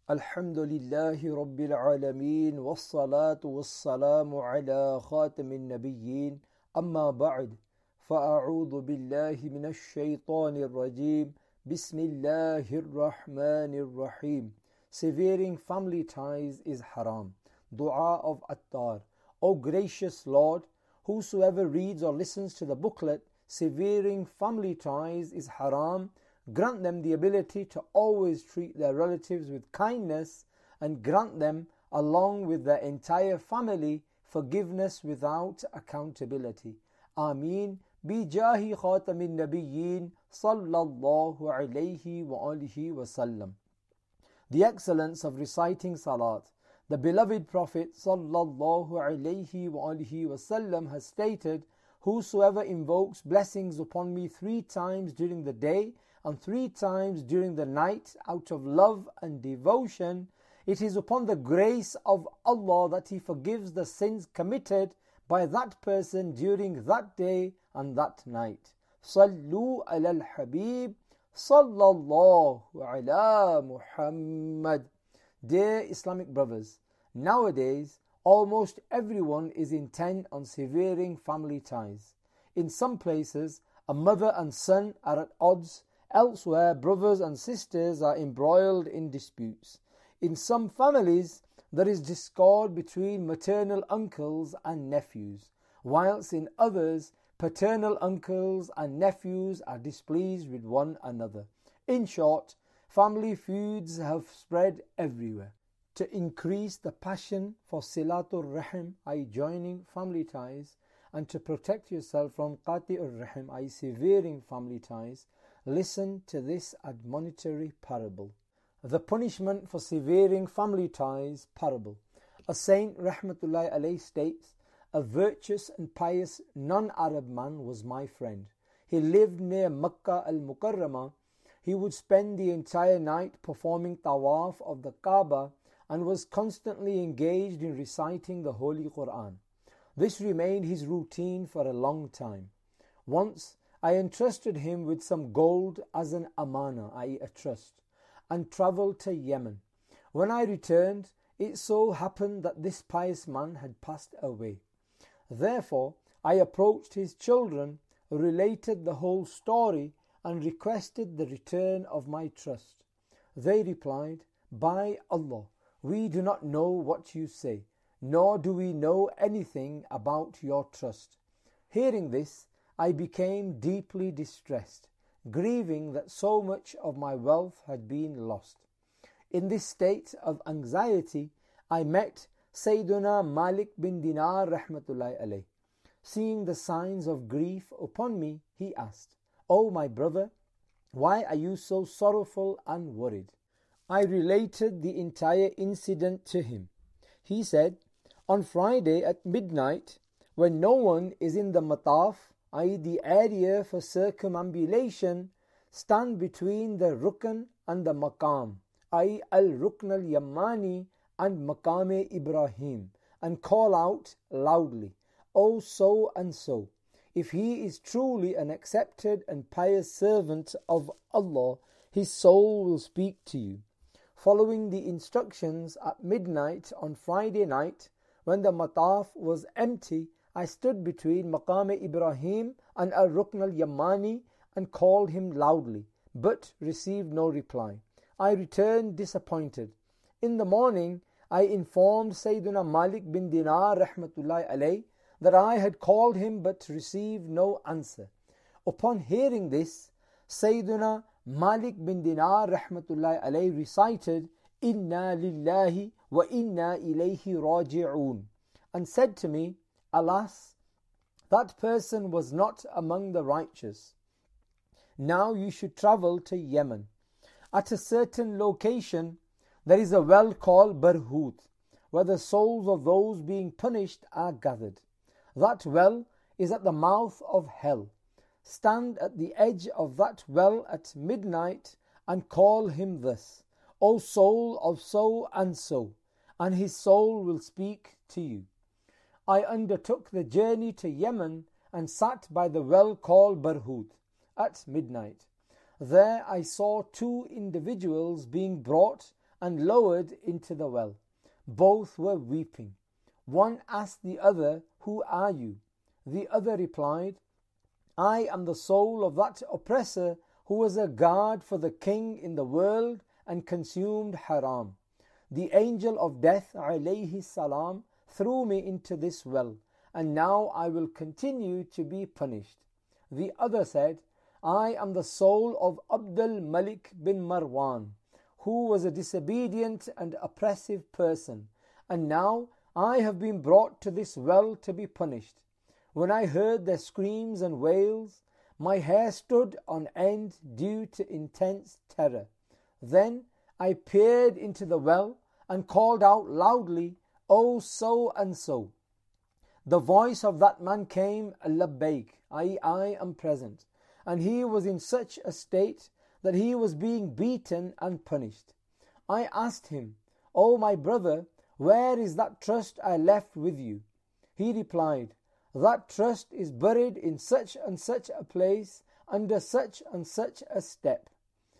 الحمد لله رب العالمين والصلاة والسلام على خاتم النبيين أما بعد فأعوذ بالله من الشيطان الرجيم بسم الله الرحمن الرحيم. Severing family ties is haram. Dua of Attar. O gracious Lord, whosoever reads or listens to the booklet Severing family ties is haram, grant them the ability to always treat their relatives with kindness, and grant them, along with their entire family, forgiveness without accountability. Ameen. Bijahi khatamin nabiyyin sallallahu alayhi wa alihi wa sallam. The excellence of reciting salat. The beloved Prophet sallallahu alayhi wa alihi wa sallam has stated, whosoever invokes blessings upon me 3 times during the day and 3 times during the night out of love and devotion, it is upon the grace of Allah that He forgives the sins committed by that person during that day and that night. Sallu ala al-Habib sallallahu ala Muhammad. Dear Islamic brothers, nowadays almost everyone is intent on severing family ties. In some places, a mother and son are at odds. Elsewhere, brothers and sisters are embroiled in disputes. In some families, there is discord between maternal uncles and nephews, whilst in others, paternal uncles and nephews are displeased with one another. In short, family feuds have spread everywhere. To increase the passion for Silatul Rahim, i.e. joining family ties, and to protect yourself from Qati'ur Rahim, i.e. severing family ties, listen to this admonitory parable. The punishment for severing family ties parable. A saint Rahmatullahi alayhi states, a virtuous and pious non-Arab man was my friend. He lived near Makkah al-Mukarramah. He would spend the entire night performing tawaf of the Kaaba and was constantly engaged in reciting the Holy Quran. This remained his routine for a long time. Once, I entrusted him with some gold as an amana, i.e. a trust, and travelled to Yemen. When I returned, it so happened that this pious man had passed away. Therefore, I approached his children, related the whole story, and requested the return of my trust. They replied, by Allah, we do not know what you say, nor do we know anything about your trust. Hearing this, I became deeply distressed, grieving that so much of my wealth had been lost. In this state of anxiety, I met Sayyiduna Malik bin Dinar rahmatullahi alayh. Seeing the signs of grief upon me, he asked, O my brother, why are you so sorrowful and worried? I related the entire incident to him. He said, on Friday at midnight, when no one is in the mataf, i.e. the area for circumambulation, stand between the Rukn and the Maqam, i.e. al-Rukn al-Yamani and Maqam Ibrahim, and call out loudly, O so and so. If he is truly an accepted and pious servant of Allah, his soul will speak to you. Following the instructions at midnight on Friday night, when the mataf was empty, I stood between Maqam Ibrahim and Al-Rukn al-Yamani and called him loudly, but received no reply. I returned disappointed. In the morning, I informed Sayyiduna Malik bin Dinar rahmatullahi alayh that I had called him but received no answer. Upon hearing this, Sayyiduna Malik bin Dinar rahmatullahi alayh recited, Inna lillahi wa inna ilayhi raji'un, and said to me, alas, that person was not among the righteous. Now you should travel to Yemen. At a certain location, there is a well called Barhut, where the souls of those being punished are gathered. That well is at the mouth of hell. Stand at the edge of that well at midnight and call him thus, O soul of so and so, and his soul will speak to you. I undertook the journey to Yemen and sat by the well called Barhut at midnight. There I saw 2 individuals being brought and lowered into the well. Both were weeping. One asked the other, "Who are you?" The other replied, "I am the soul of that oppressor who was a guard for the king in the world and consumed haram. The angel of death, alayhi salam, threw me into this well, and now I will continue to be punished." The other said, "I am the soul of Abdul Malik bin Marwan, who was a disobedient and oppressive person, and now I have been brought to this well to be punished. When I heard their screams and wails, my hair stood on end due to intense terror. Then I peered into the well and called out loudly, 'Oh, so and so.' The voice of that man came, 'Labbaik,' I am present. And he was in such a state that he was being beaten and punished. I asked him, 'O my brother, where is that trust I left with you?' He replied, 'That trust is buried in such and such a place under such and such a step.'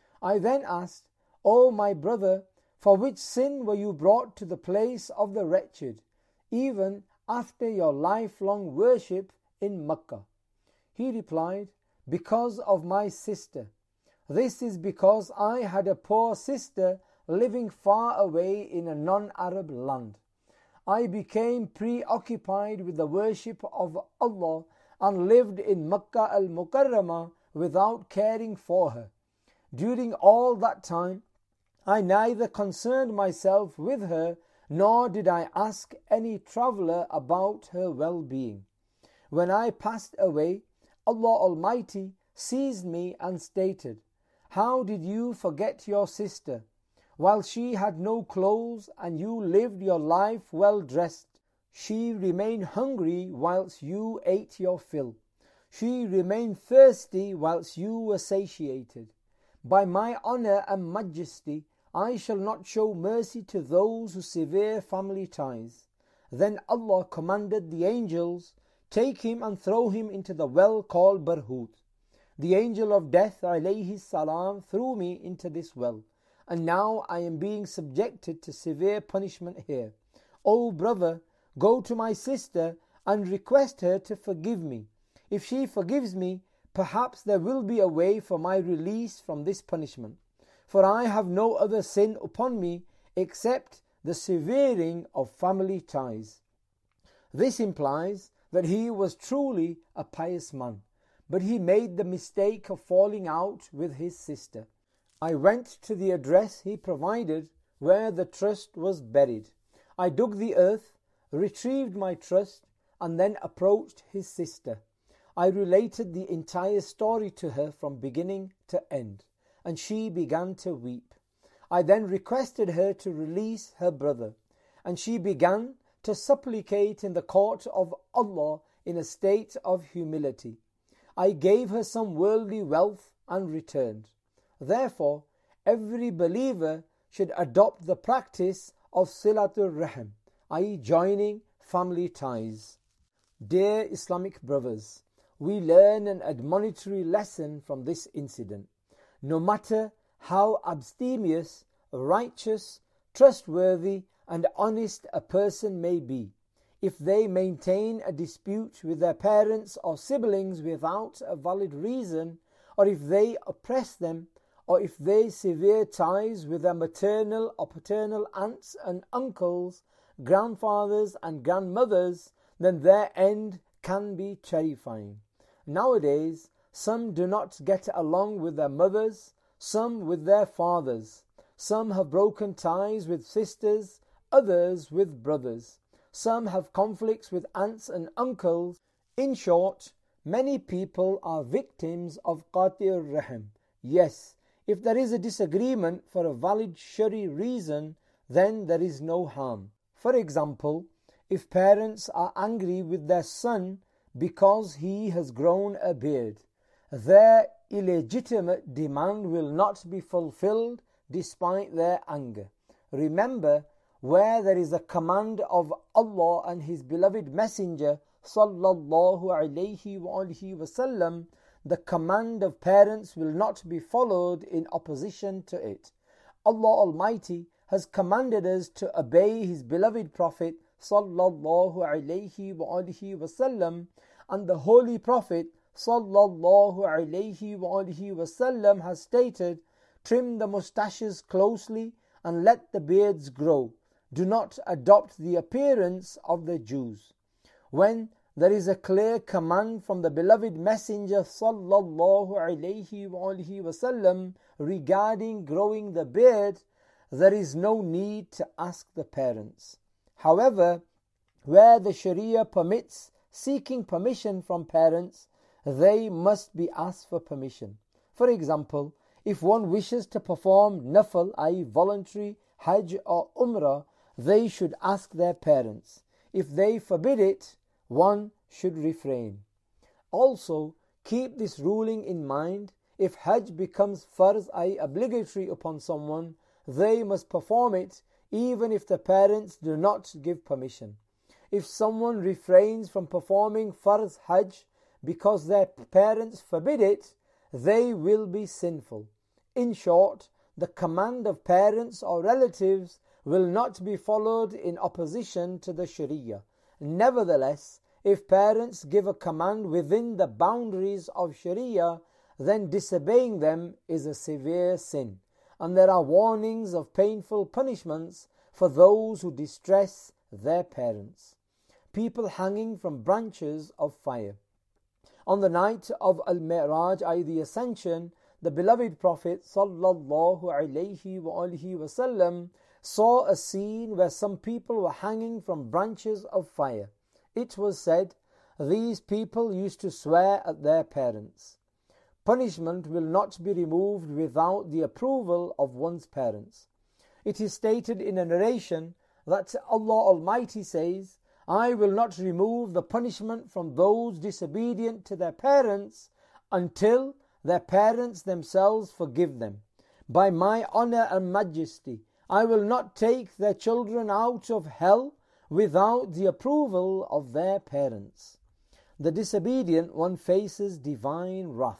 I then asked, 'O my brother, for which sin were you brought to the place of the wretched, even after your lifelong worship in Mecca?' He replied, 'Because of my sister. This is because I had a poor sister living far away in a non-Arab land. I became preoccupied with the worship of Allah and lived in Makkah al-Mukarramah without caring for her. During all that time, I neither concerned myself with her nor did I ask any traveller about her well-being. When I passed away, Allah Almighty seized me and stated, 'How did you forget your sister? While she had no clothes and you lived your life well dressed, she remained hungry whilst you ate your fill. She remained thirsty whilst you were satiated. By my honour and majesty, I shall not show mercy to those who sever family ties.' Then Allah commanded the angels, 'Take him and throw him into the well called Barhut.' The angel of death, alayhi salam, threw me into this well, and now I am being subjected to severe punishment here. O brother, go to my sister and request her to forgive me. If she forgives me, perhaps there will be a way for my release from this punishment. For I have no other sin upon me except the severing of family ties." This implies that he was truly a pious man, but he made the mistake of falling out with his sister. I went to the address he provided where the trust was buried. I dug the earth, retrieved my trust, and then approached his sister. I related the entire story to her from beginning to end, and she began to weep. I then requested her to release her brother, and she began to supplicate in the court of Allah in a state of humility. I gave her some worldly wealth and returned. Therefore, every believer should adopt the practice of Silatul Rahim, i.e. joining family ties. Dear Islamic brothers, we learn an admonitory lesson from this incident. No matter how abstemious, righteous, trustworthy, and honest a person may be, if they maintain a dispute with their parents or siblings without a valid reason, or if they oppress them, or if they sever ties with their maternal or paternal aunts and uncles, grandfathers and grandmothers, then their end can be terrifying. Nowadays, some do not get along with their mothers, some with their fathers. Some have broken ties with sisters, others with brothers. Some have conflicts with aunts and uncles. In short, many people are victims of Qati'ur Rahim. Yes, if there is a disagreement for a valid Shari reason, then there is no harm. For example, if parents are angry with their son because he has grown a beard, their illegitimate demand will not be fulfilled despite their anger. Remember, where there is a command of Allah and His beloved Messenger sallallahu alayhi wa alihi wasallam, the command of parents will not be followed in opposition to it. Allah Almighty has commanded us to obey His beloved Prophet sallallahu alaihi wasallam, and the Holy Prophet sallallahu alaihi wasallam has stated, trim the moustaches closely and let the beards grow. Do not adopt the appearance of the Jews. When there is a clear command from the beloved Messenger sallallahu alaihi wasallam regarding growing the beard, there is no need to ask the parents. However, where the Sharia permits seeking permission from parents, they must be asked for permission. For example, if one wishes to perform nafal, i.e. voluntary Hajj or Umrah, they should ask their parents. If they forbid it, one should refrain. Also, keep this ruling in mind. If Hajj becomes farz, i.e. obligatory upon someone, they must perform it even if the parents do not give permission. If someone refrains from performing farz Hajj because their parents forbid it, they will be sinful. In short, the command of parents or relatives will not be followed in opposition to the Sharia. Nevertheless, if parents give a command within the boundaries of Sharia, then disobeying them is a severe sin, and there are warnings of painful punishments for those who distress their parents. People hanging from branches of fire. On the night of Al-Mi'raj, i.e. the Ascension, the beloved Prophet sallallahu alaihi wasallam saw a scene where some people were hanging from branches of fire. It was said, these people used to swear at their parents. Punishment will not be removed without the approval of one's parents. It is stated in a narration that Allah Almighty says, I will not remove the punishment from those disobedient to their parents until their parents themselves forgive them. By my honor and majesty, I will not take their children out of hell without the approval of their parents. The disobedient one faces divine wrath.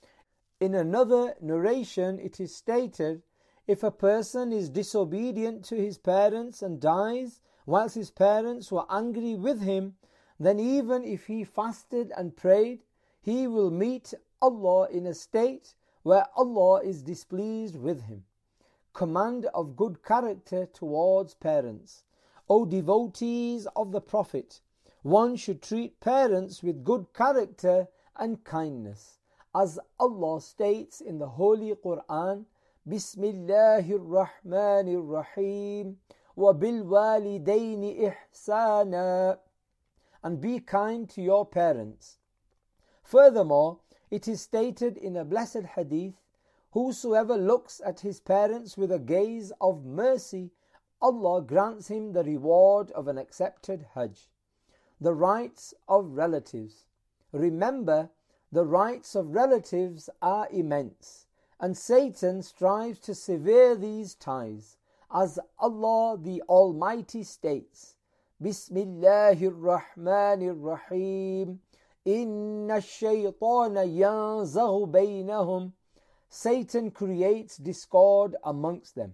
In another narration it is stated, if a person is disobedient to his parents and dies whilst his parents were angry with him, then even if he fasted and prayed, he will meet Allah in a state where Allah is displeased with him. Command of good character towards parents. O devotees of the Prophet, one should treat parents with good character and kindness. As Allah states in the Holy Quran, Bismillahir Rahmanir Rahim, wa bil walidaini ihsana, and be kind to your parents. Furthermore, it is stated in a blessed hadith, whosoever looks at his parents with a gaze of mercy, Allah grants him the reward of an accepted Hajj. The rights of relatives. Remember, the rights of relatives are immense, and Satan strives to sever these ties, as Allah the Almighty states, Bismillahir Rahmanir Rahim, Inna ash-shaytana yanzaghu baynahum. Satan creates discord amongst them.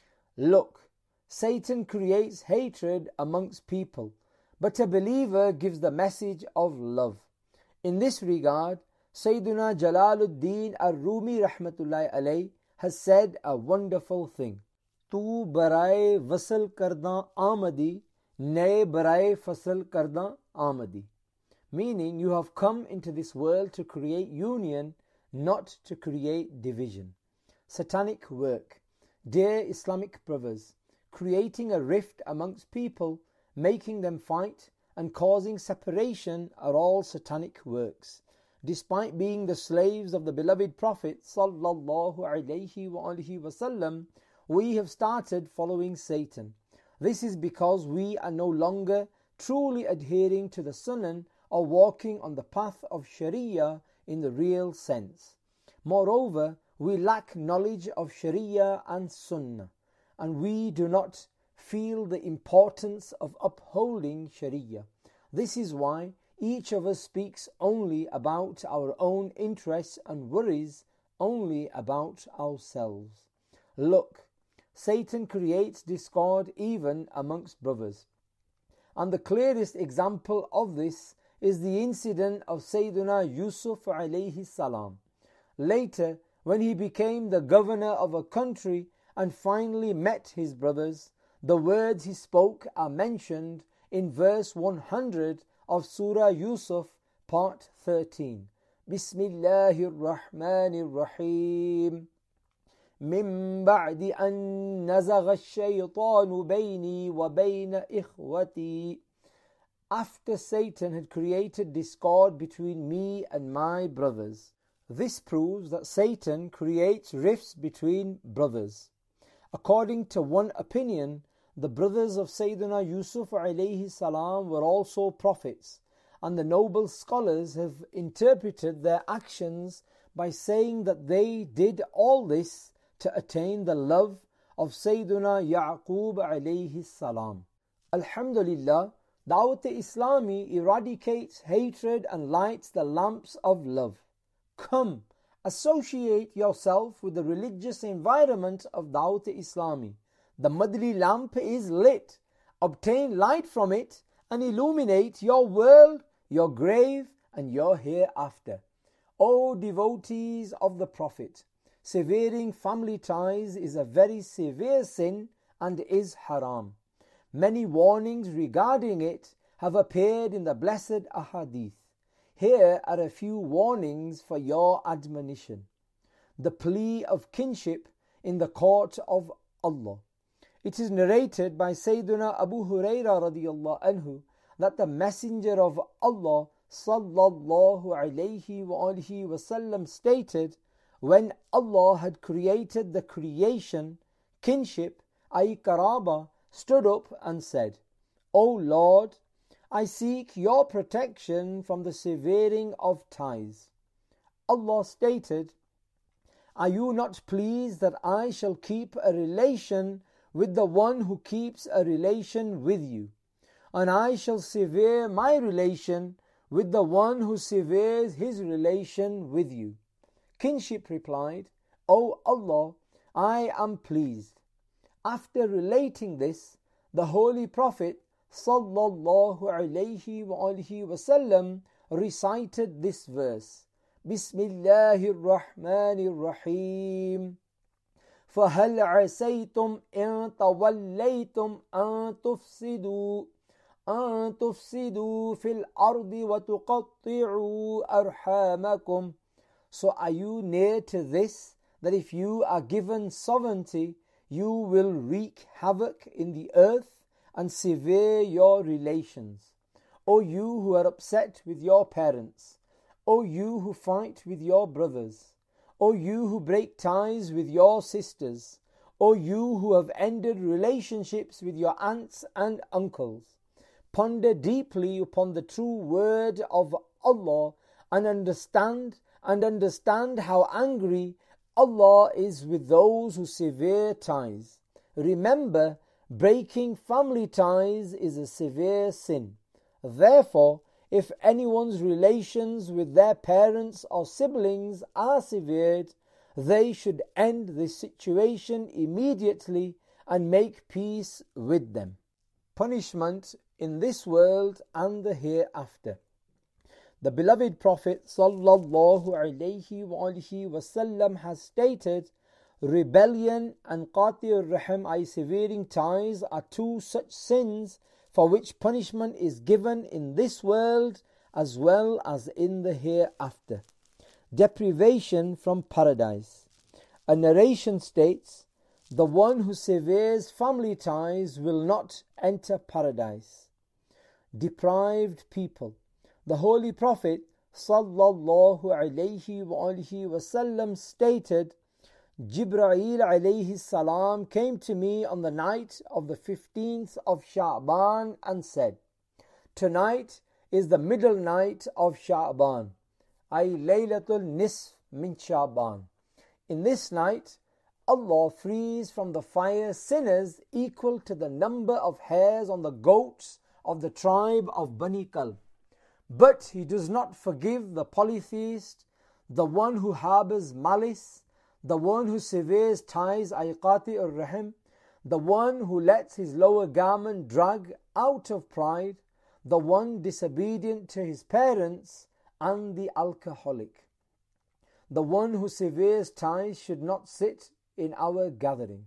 Look, Satan creates hatred amongst people, but a believer gives the message of love. In this regard, Sayyiduna Jalaluddin Ar-Rumi rahmatullahi alayh has said a wonderful thing. Tu baraye wasal karda amadi, ne baraye fasal karda amadi. Meaning, you have come into this world to create union, not to create division. Satanic work. Dear Islamic brothers, creating a rift amongst people, making them fight, and causing separation are all satanic works. Despite being the slaves of the beloved Prophet sallallahu alaihi wasallam, we have started following Satan. This is because we are no longer truly adhering to the Sunnah or walking on the path of Sharia in the real sense. Moreover, we lack knowledge of Sharia and Sunnah, and we do not feel the importance of upholding Sharia. This is why each of us speaks only about our own interests and worries only about ourselves. Look, Satan creates discord even amongst brothers. And the clearest example of this is the incident of Sayyiduna Yusuf alayhi salam. Later, when he became the governor of a country and finally met his brothers, the words he spoke are mentioned in verse 100 of Surah Yusuf, part 13. Bismillahir Rahmanir Rahim. من بعد أن نزغ الشيطان بيني وبين إخوتي. After Satan had created discord between me and my brothers. This proves that Satan creates rifts between brothers. According to one opinion, the brothers of Sayyidina Yusuf alayhi salam were also prophets, and the noble scholars have interpreted their actions by saying that they did all this to attain the love of Sayyiduna Ya'qub alayhi salam. Alhamdulillah, Dawat-e-Islami eradicates hatred and lights the lamps of love. Come, associate yourself with the religious environment of Dawat-e-Islami. The Madri lamp is lit. Obtain light from it and illuminate your world, your grave and your hereafter. O devotees of the Prophet, severing family ties is a very severe sin and is haram. Many warnings regarding it have appeared in the blessed ahadith. Here are a few warnings for your admonition. The plea of kinship in the court of Allah. It is narrated by Sayyiduna Abu Hurairah radiyallahu anhu that the Messenger of Allah sallallahu alayhi wa alihi wasallam stated, when Allah had created the creation, kinship, ay karaba, stood up and said, O Lord, I seek your protection from the severing of ties. Allah stated, Are you not pleased that I shall keep a relation with the one who keeps a relation with you, and I shall sever my relation with the one who severs his relation with you? Kinship replied, O Allah, I am pleased. After relating this, the Holy Prophet sallallahu alayhi wa alihi wasallam recited this verse. Bismillahir Rahmanir Rahim. فَهَلْ عَسَيْتُمْ إِن تَوَلَّيْتُمْ أَن تُفْسِدُوا فِي الْأَرْضِ وَتُقَطِّعُوا أَرْحَامَكُمْ. So are you near to this, that if you are given sovereignty, you will wreak havoc in the earth and sever your relations? O you who are upset with your parents, O you who fight with your brothers, O you who break ties with your sisters, O you who have ended relationships with your aunts and uncles, ponder deeply upon the true word of Allah and understand how angry Allah is with those who sever ties. Remember, breaking family ties is a severe sin. Therefore, if anyone's relations with their parents or siblings are severed, they should end this situation immediately and make peace with them. Punishment in this world and the hereafter. The beloved Prophet sallallahu alayhi wa alihi wasallam has stated, rebellion and qati'ur rahim, ay severing ties, are two such sins for which punishment is given in this world as well as in the hereafter. Deprivation from paradise. A narration states, the one who severs family ties will not enter paradise. Deprived people. The Holy Prophet sallallahu alayhi wa alihi wasallam stated, Jibreel alayhi salam came to me on the night of the 15th of Sha'ban and said, Tonight is the middle night of Sha'ban, ay Laylatul Nisf min Sha'ban. In this night, Allah frees from the fire sinners equal to the number of hairs on the goats of the tribe of Bani Kalb. But He does not forgive the polytheist, the one who harbors malice, the one who severs ties, ay qati'ur rahim, the one who lets his lower garment drag out of pride, the one disobedient to his parents, and the alcoholic. The one who severs ties should not sit in our gathering.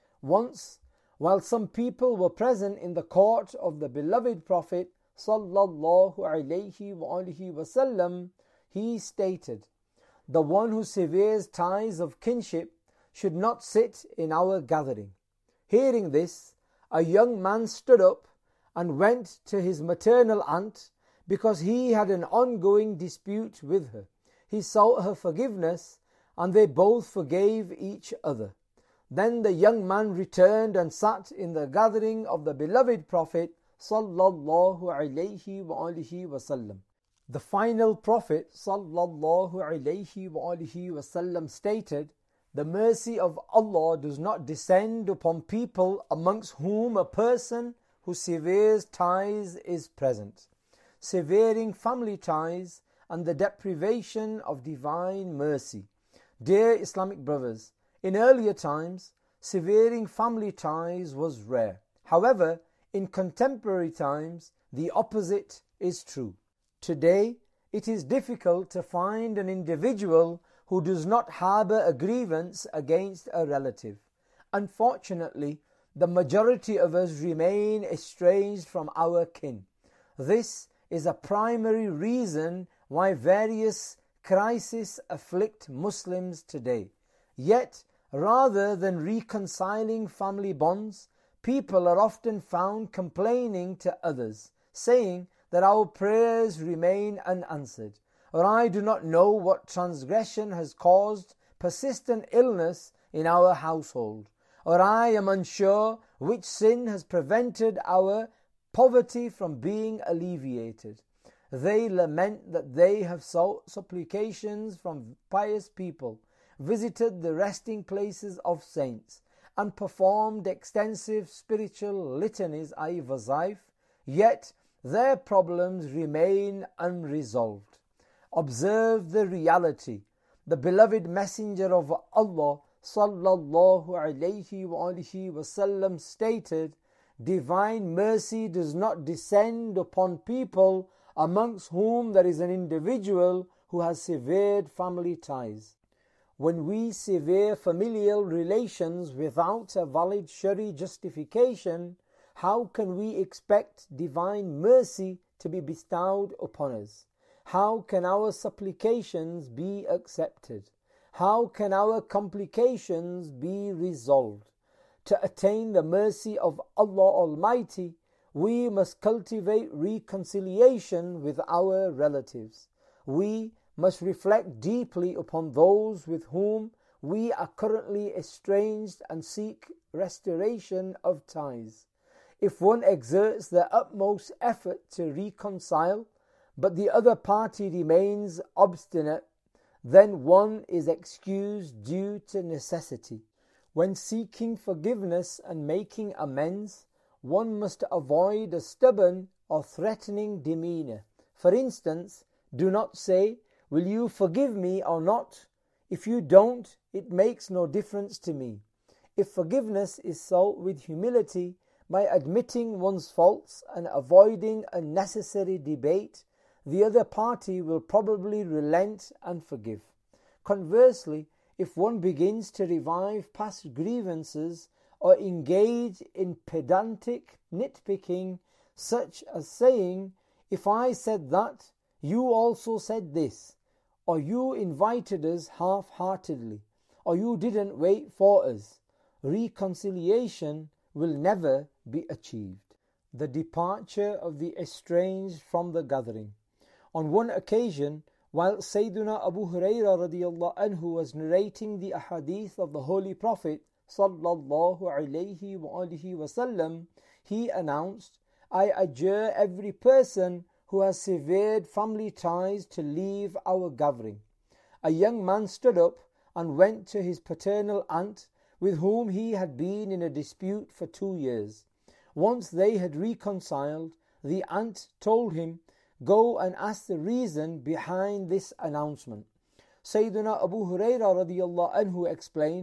Once, while some people were present in the court of the beloved Prophet sallallahu alaihi wasallam, he stated, "The one who severs ties of kinship should not sit in our gathering." Hearing this, a young man stood up and went to his maternal aunt because he had an ongoing dispute with her. He sought her forgiveness and they both forgave each other. Then the young man returned and sat in the gathering of the beloved Prophet sallallahu alaihi wasallam. The final Prophet sallallahu alaihi wasallam stated, "The mercy of Allah does not descend upon people amongst whom a person who severs ties is present." Severing family ties and the deprivation of divine mercy. Dear Islamic brothers, in earlier times, severing family ties was rare. However, in contemporary times, the opposite is true. Today, it is difficult to find an individual who does not harbour a grievance against a relative. Unfortunately, the majority of us remain estranged from our kin. This is a primary reason why various crises afflict Muslims today. Yet, rather than reconciling family bonds, people are often found complaining to others, saying that our prayers remain unanswered, or I do not know what transgression has caused persistent illness in our household, or I am unsure which sin has prevented our poverty from being alleviated. They lament that they have sought supplications from pious people, visited the resting places of saints, and performed extensive spiritual litanies, i.e. wazaif, yet their problems remain unresolved. Observe the reality. The beloved Messenger of Allah sallallahu alaihi wasallam stated, "Divine mercy does not descend upon people amongst whom there is an individual who has severed family ties." When we sever familial relations without a valid Shari justification, how can we expect divine mercy to be bestowed upon us? How can our supplications be accepted? How can our complications be resolved? To attain the mercy of Allah Almighty, we must cultivate reconciliation with our relatives. We must reflect deeply upon those with whom we are currently estranged and seek restoration of ties. If one exerts the utmost effort to reconcile, but the other party remains obstinate, then one is excused due to necessity. When seeking forgiveness and making amends, one must avoid a stubborn or threatening demeanour. For instance, do not say, "Will you forgive me or not? If you don't, it makes no difference to me." If forgiveness is sought with humility, by admitting one's faults and avoiding unnecessary debate, the other party will probably relent and forgive. Conversely, if one begins to revive past grievances or engage in pedantic nitpicking, such as saying, "If I said that, you also said this," or "You invited us half-heartedly," or "You didn't wait for us," reconciliation will never be achieved. The departure of the estranged from the gathering. On one occasion, while Sayyiduna Abu Hurairah radiyallahu anhu was narrating the ahadith of the Holy Prophet sallallahu alaihi wasallam, he announced, "I adjure every person who has severed family ties to leave our gathering." A young man stood up and went to his paternal aunt, with whom he had been in a dispute for 2 years. Once they had reconciled, the aunt told him, "Go and ask the reason behind this announcement." Sayyiduna Abu Hurairah radiyallahu anhu explained,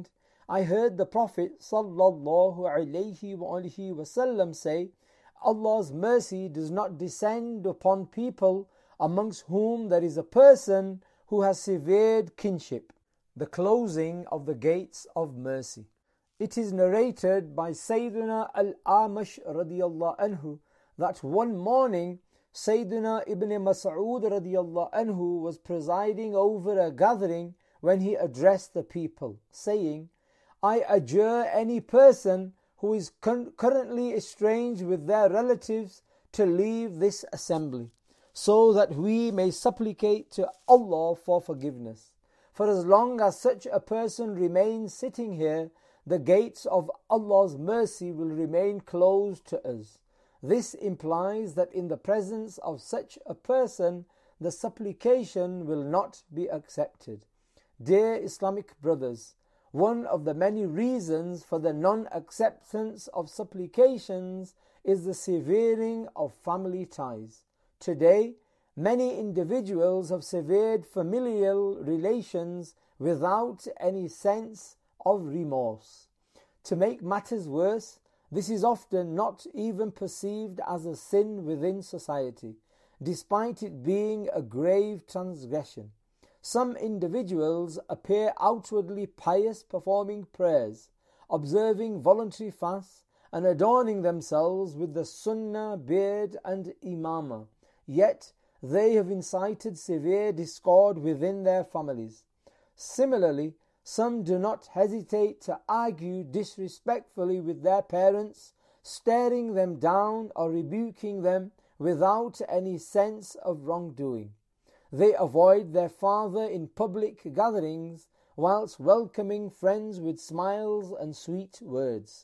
I heard the Prophet sallallahu alaihi wasallam say, Allah's mercy does not descend upon people amongst whom there is a person who has severed kinship. The closing of the gates of mercy. It is narrated by Sayyidina Al-Amash radiyallahu anhu that one morning Sayyidina Ibn Mas'ud radiyallahu anhu was presiding over a gathering when he addressed the people, saying, I adjure any person who is currently estranged with their relatives to leave this assembly, so that we may supplicate to Allah for forgiveness. For as long as such a person remains sitting here, the gates of Allah's mercy will remain closed to us. This implies that in the presence of such a person, the supplication will not be accepted. Dear Islamic brothers, one of the many reasons for the non-acceptance of supplications is the severing of family ties. Today, many individuals have severed familial relations without any sense of remorse. To make matters worse, this is often not even perceived as a sin within society, despite it being a grave transgression. Some individuals appear outwardly pious, performing prayers, observing voluntary fasts, and adorning themselves with the sunnah, beard, and imamah. Yet they have incited severe discord within their families. Similarly, some do not hesitate to argue disrespectfully with their parents, staring them down or rebuking them without any sense of wrongdoing. They avoid their father in public gatherings whilst welcoming friends with smiles and sweet words.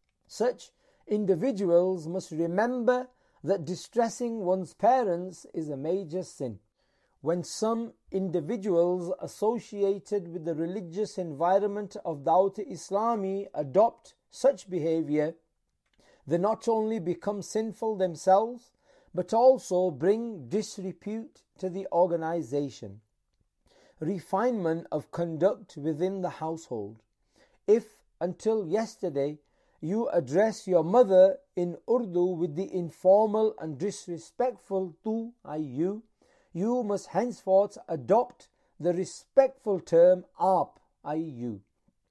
Such individuals must remember that distressing one's parents is a major sin. When some individuals associated with the religious environment of Dawat-e-Islami adopt such behavior, they not only become sinful themselves, but also bring disrepute to the organization. Refinement of conduct within the household. If, until yesterday, you address your mother in Urdu with the informal and disrespectful tu, you must henceforth adopt the respectful term aap, you.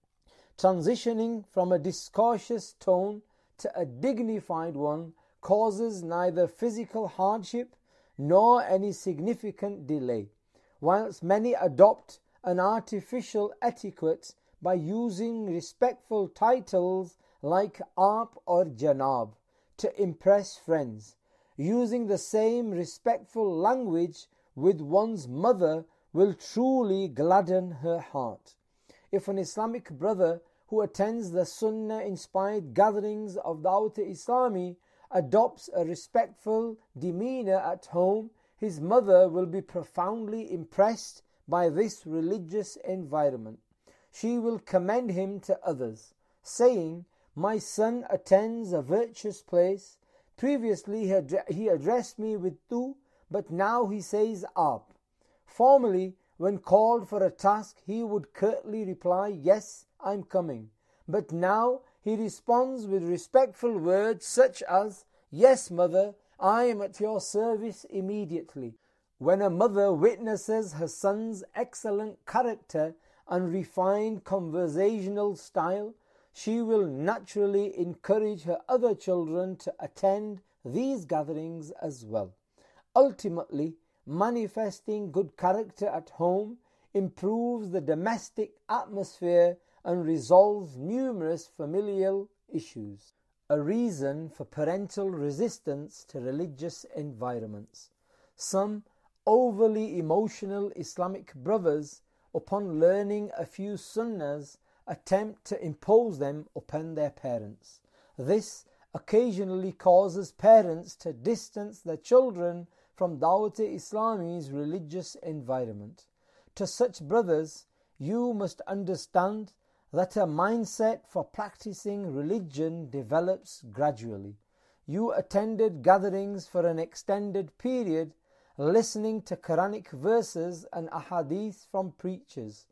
Transitioning from a discourteous tone to a dignified one causes neither physical hardship nor any significant delay, whilst many adopt an artificial etiquette by using respectful titles like Aap or Janab to impress friends. Using the same respectful language with one's mother will truly gladden her heart. If an Islamic brother who attends the Sunnah-inspired gatherings of Dawat-e-Islami adopts a respectful demeanor at home, his mother will be profoundly impressed by this religious environment. She will commend him to others, saying, My son attends a virtuous place. Previously he addressed me with tu, but now he says aap. Formerly, when called for a task, he would curtly reply, Yes, I'm coming. But now he responds with respectful words such as, Yes, mother, I am at your service immediately. When a mother witnesses her son's excellent character and refined conversational style, she will naturally encourage her other children to attend these gatherings as well. Ultimately, manifesting good character at home improves the domestic atmosphere and resolves numerous familial issues. A reason for parental resistance to religious environments. Some overly emotional Islamic brothers, upon learning a few sunnahs, attempt to impose them upon their parents. This occasionally causes parents to distance their children from Dawat-e-Islami's religious environment. To such brothers, you must understand that a mindset for practicing religion develops gradually. You attended gatherings for an extended period, listening to Quranic verses and ahadith from preachers.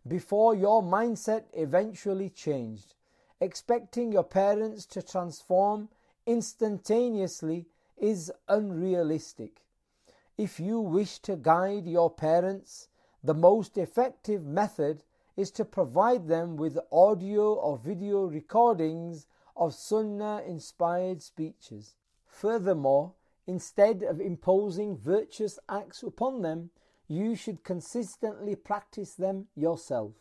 before your mindset eventually changed. Expecting your parents to transform instantaneously is unrealistic. If you wish to guide your parents, the most effective method is to provide them with audio or video recordings of Sunnah-inspired speeches. Furthermore, instead of imposing virtuous acts upon them, you should consistently practice them yourself.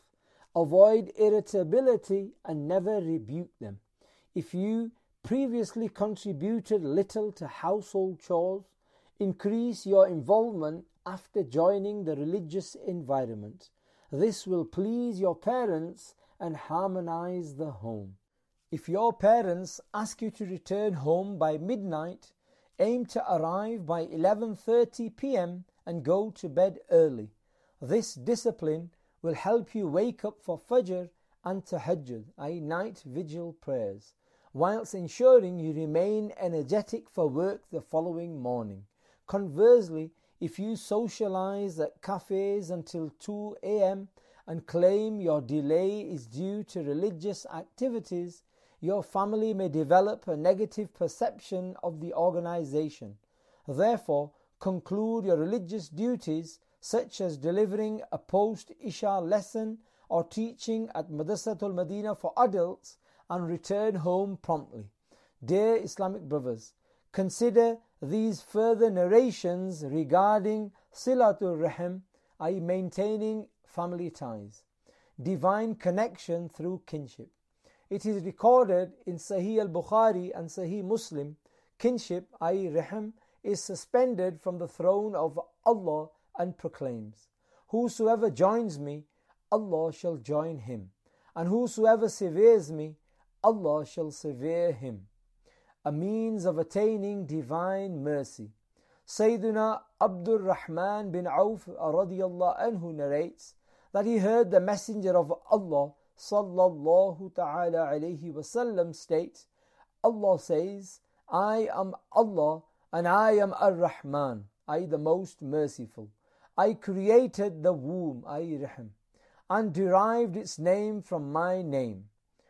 Avoid irritability and never rebuke them. If you previously contributed little to household chores, increase your involvement after joining the religious environment. This will please your parents and harmonize the home. If your parents ask you to return home by midnight, aim to arrive by 11:30 p.m. and go to bed early. This discipline will help you wake up for Fajr and Tahajjud, i.e. night vigil prayers, whilst ensuring you remain energetic for work the following morning. Conversely, if you socialize at cafes until 2 a.m. and claim your delay is due to religious activities, your family may develop a negative perception of the organization. Therefore, conclude your religious duties such as delivering a post-Isha lesson or teaching at Madrasatul Madinah for adults and return home promptly. Dear Islamic brothers, consider these further narrations regarding Silatul Rahim, i.e. maintaining family ties, divine connection through kinship. It is recorded in Sahih al-Bukhari and Sahih Muslim, kinship, i.e. Rahim, is suspended from the throne of Allah and proclaims, "Whosoever joins me, Allah shall join him, and whosoever severes me, Allah shall severe him." A means of attaining divine mercy. Sayyiduna Abdul Rahman bin Auf radiyallahu anhu narrates that he heard the Messenger of Allah sallallahu ta'ala alayhi wasallam state, Allah says, "I am Allah and I am Ar-Rahman, I the most merciful. I created the womb, i.e. Rahim, and derived its name from my name.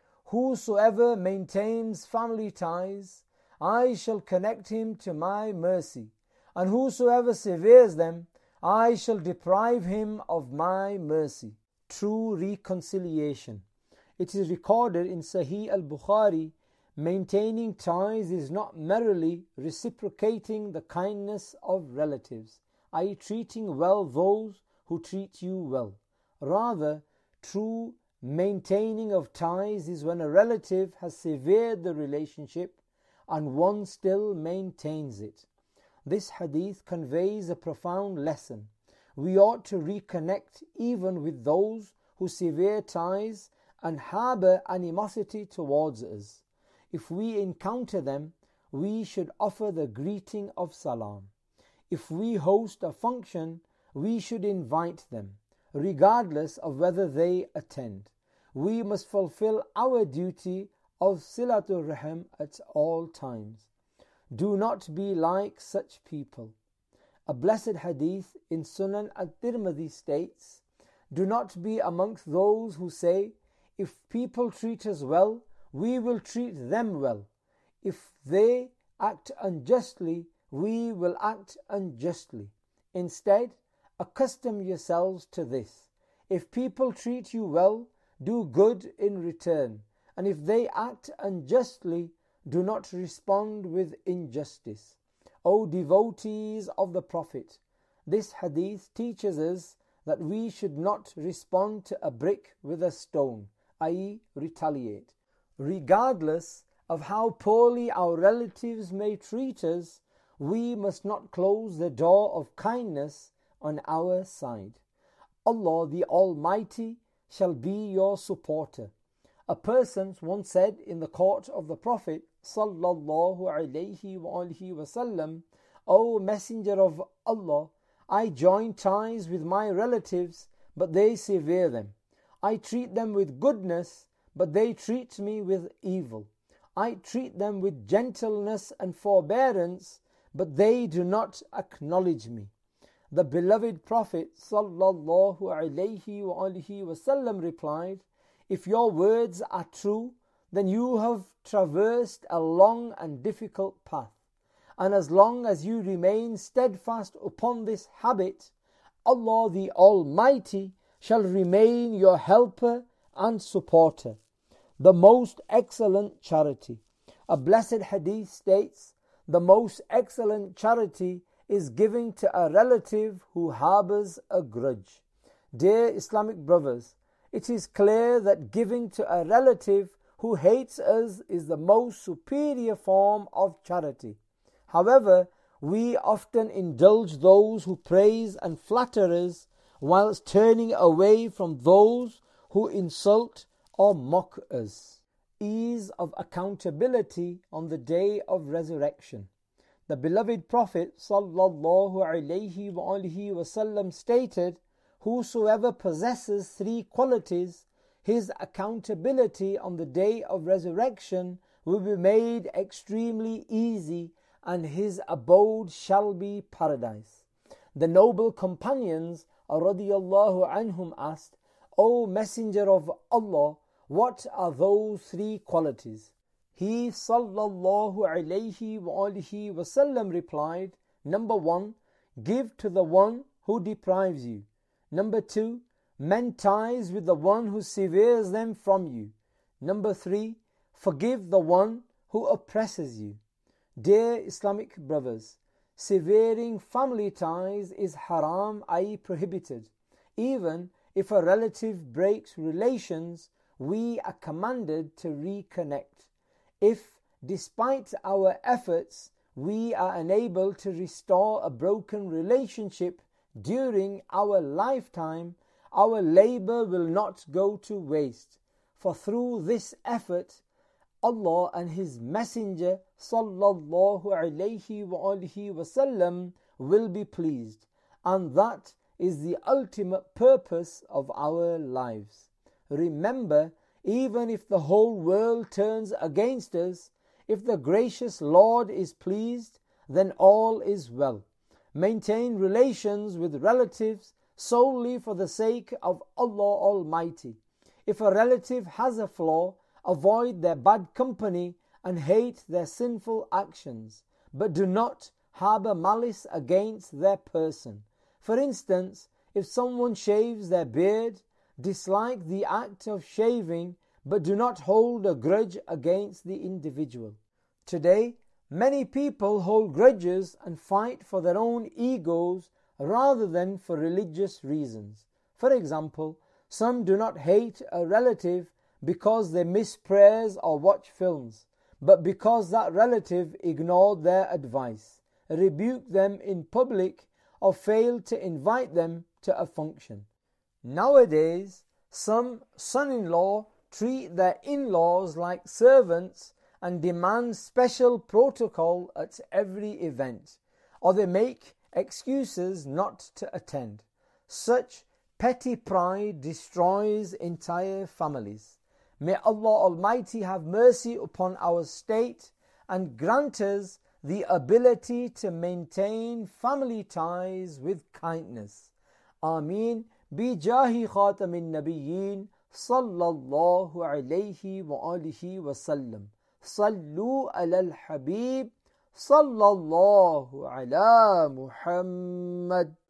Whosoever maintains family ties, I shall connect him to my mercy, and whosoever severes them, I shall deprive him of my mercy." True reconciliation. It is recorded in Sahih al-Bukhari, maintaining ties is not merely reciprocating the kindness of relatives, i.e. treating well those who treat you well. Rather, true maintaining of ties is when a relative has severed the relationship and one still maintains it. This hadith conveys a profound lesson. We ought to reconnect even with those who sever ties and harbour animosity towards us. If we encounter them, we should offer the greeting of salam. If we host a function, we should invite them, regardless of whether they attend. We must fulfill our duty of Silatul Rahim at all times. Do not be like such people. A blessed hadith in Sunan al-Tirmidhi states, "Do not be amongst those who say, if people treat us well, we will treat them well. If they act unjustly, we will act unjustly. Instead, accustom yourselves to this. If people treat you well, do good in return. And if they act unjustly, do not respond with injustice." O devotees of the Prophet, this hadith teaches us that we should not respond to a brick with a stone, i.e. retaliate. Regardless of how poorly our relatives may treat us, we must not close the door of kindness on our side. Allah the Almighty shall be your supporter. A person once said in the court of the Prophet sallallahu alayhi wasallam, "O Messenger of Allah, I join ties with my relatives, but they sever them. I treat them with goodness, but they treat me with evil. I treat them with gentleness and forbearance, but they do not acknowledge me. The beloved Prophet sallallahu alaihi wasallam replied, if your words are true, then you have traversed a long and difficult path. And as long as you remain steadfast upon this habit, Allah the Almighty shall remain your helper and supporter. The most excellent charity. A blessed hadith states, the most excellent charity is giving to a relative who harbors a grudge. Dear Islamic brothers, it is clear that giving to a relative who hates us is the most superior form of charity. However, we often indulge those who praise and flatter us whilst turning away from those who insult or mock us. Ease of accountability on the day of resurrection. The beloved Prophet sallallahu alaihi wasallam stated, whosoever possesses three qualities, his accountability on the day of resurrection will be made extremely easy, and his abode shall be paradise. The noble companions radiyallahu anhum asked, O Messenger of Allah, what are those three qualities? He sallallahu alaihi wasallam replied, number 1, give to the one who deprives you. Number 2, mend ties with the one who severs them from you. Number 3, forgive the one who oppresses you. Dear Islamic brothers, severing family ties is haram, i.e. prohibited. Even if a relative breaks relations, we are commanded to reconnect. If, despite our efforts, we are unable to restore a broken relationship during our lifetime, our labor will not go to waste. For through this effort, Allah and His Messenger sallallahu alaihi wasallam will be pleased, and that is the ultimate purpose of our lives. Remember, even if the whole world turns against us, if the gracious Lord is pleased, then all is well. Maintain relations with relatives solely for the sake of Allah Almighty. If a relative has a flaw, avoid their bad company and hate their sinful actions, but do not harbor malice against their person. For instance, if someone shaves their beard, dislike the act of shaving, but do not hold a grudge against the individual. Today, many people hold grudges and fight for their own egos rather than for religious reasons. For example, some do not hate a relative because they miss prayers or watch films, but because that relative ignored their advice, rebuked them in public, or failed to invite them to a function. Nowadays, some son-in-law treat their in-laws like servants and demand special protocol at every event, or they make excuses not to attend. Such petty pride destroys entire families. May Allah Almighty have mercy upon our state and grant us the ability to maintain family ties with kindness. Ameen. Bijahi khatamin nabiyyin sallallahu alayhi wa alihi wa sallam. Sallu ala al-habib sallallahu ala Muhammad.